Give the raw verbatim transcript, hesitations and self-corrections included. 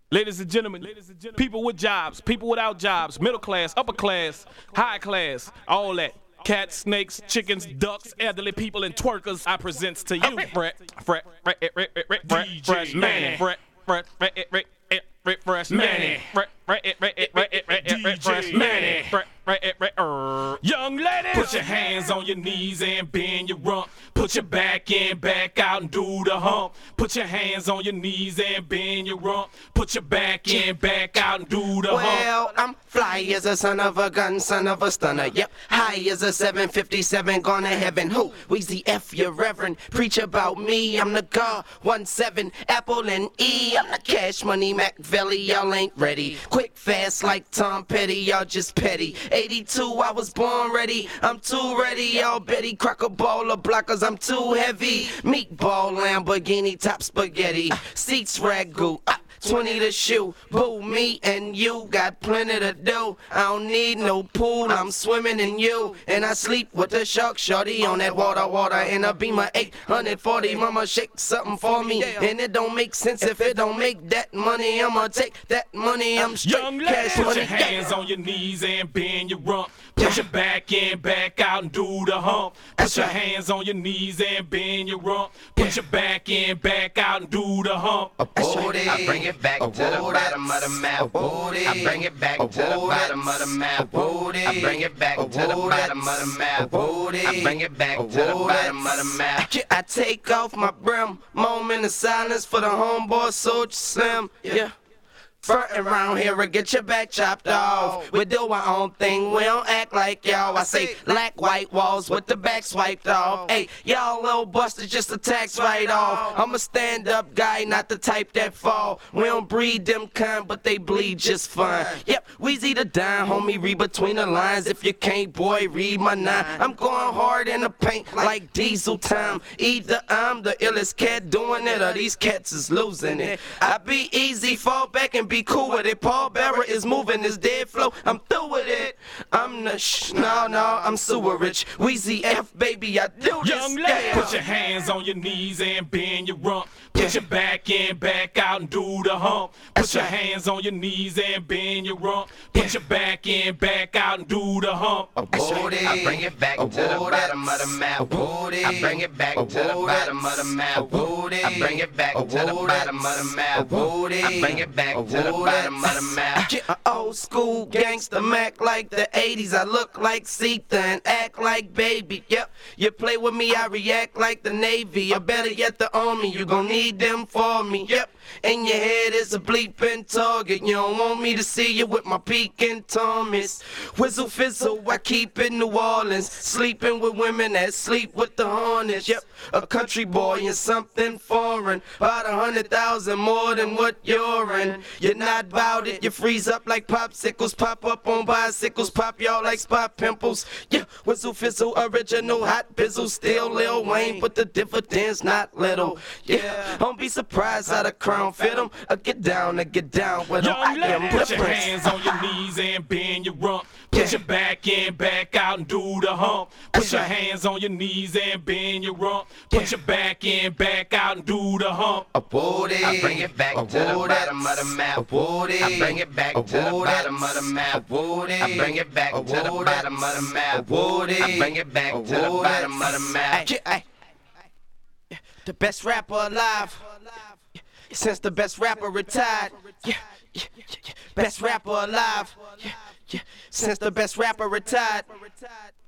Ladies and gentlemen, people with jobs, people without jobs, middle class, upper class, high class, all that. Cats, snakes, chickens, ducks, elderly people, and twerkers. I presents to you, Fret, Fret, Fret, Fret, Fret, Fret, Fret, Fresh Manny, Fret, Fret, Fret, Fret, Fret, Fresh Manny, Fret, Fret, Fret, Fret, Fret, Fret, Fresh Manny, Fret, Fret, Fret, young ladies, put your hands on your knees and bend your rump. Put your back in, back out, and do the hump. Put your hands on your knees and bend your rump. Put your back in, back out, and do the hump. Well, I'm fly as a son of a gun, son of a stunner. Yep, high as a seven fifty-seven, gone to heaven. Who? Weezy F, your reverend. Preach about me, I'm the God. one seven, Apple and E. I'm the Cash Money Machiavelli, y'all ain't ready. Quick, fast like Tom Petty, y'all just petty. eighty-two, I was born ready. I'm too ready, y'all Betty Crocker baller blockers. I'm too heavy. Meatball, Lamborghini, top spaghetti. Seats ragu. Uh, twenty to shoe. Boo, me and you got plenty to do. I don't need no pool, I'm swimming in you. And I sleep with the shark shorty on that water, water. And I be my eight forty. Mama, shake something for me. And it don't make sense if it don't make that money. I'ma take that money, I'm straight Young cash put money. your hands on your knees and bend your rump. Put your back in, back out, and do the hump. Put your hands on your knees and bend your rump. Put your back in, back out, and do the hump. I bring it back to the bottom of the map. I bring it back to the bottom of the map. I bring it back to the bottom of the map. I bring it back to the bottom of the map. I take off my brim, moment of silence for the homeboy Soldier Slim. Yeah. Frontin' around here and get your back chopped off. We do our own thing, we don't act like y'all. I say black white walls with the back swiped off. Hey, y'all little busters just a tax write off. I'm a stand up guy, not the type that fall. We don't breed them kind, but they bleed just fine. Yep, Weezy the dime, homie, read between the lines. If you can't, boy, read my nine. I'm going hard in the paint like diesel time. Either I'm the illest cat doing it or these cats is losing it. I be easy, fall back and be cool with it. Paul Bearer is moving his dead flow. I'm through with it. I'm the shh, no, no, I'm sewer rich. Weezy F, baby, I do this. Young lady, put your hands on your knees and bend your rump. Put your back in, back out, and do the hump. Put your hands on your knees and bend your rump. Put your back in, back out, and do the hump. I bring it back to the bottom of the map. I bring it back to the bottom of the map. I bring it back to the bottom of the map. I bring it back to the bottom of the map. An old school gangster Mac like the eighties. I look like Sita and act like baby. Yep, you play with me, I react like the Navy. Or better yet, the Army. You gon' need them for me. Yep, in your head is a bleeping target. You don't want me to see you with my peeking Thomas. Whistle fizzle, I keep in New Orleans. Sleeping with women that sleep with the harness. Yep, a country boy in something foreign. About a hundred thousand more than what you're in. You're not bout it, you freeze up like popsicles. Pop up on bicycles, pop y'all like spot pimples. Yeah, whistle fizzle, original hot bizzle. Still Lil Wayne, but the dividends not little. Yeah, don't be surprised how the crown fit him. I get down, I get down with him. I Young am lady, put your different. hands on your knees and bend your rump. Put your back in, back out, and do the hump. Put your hands on your knees and bend your rump. Put your back in, back out, and do the hump. I bring it back to the bottom of the map. I bring it back to the bottom of the map. I bring it back to the bottom of the map. I bring it back to the bottom of the map. Ay, ay. The best rapper alive. Since the best rapper retired. Yeah, yeah, yeah, yeah. Best rapper alive. Yeah, yeah. Since the best rapper retired.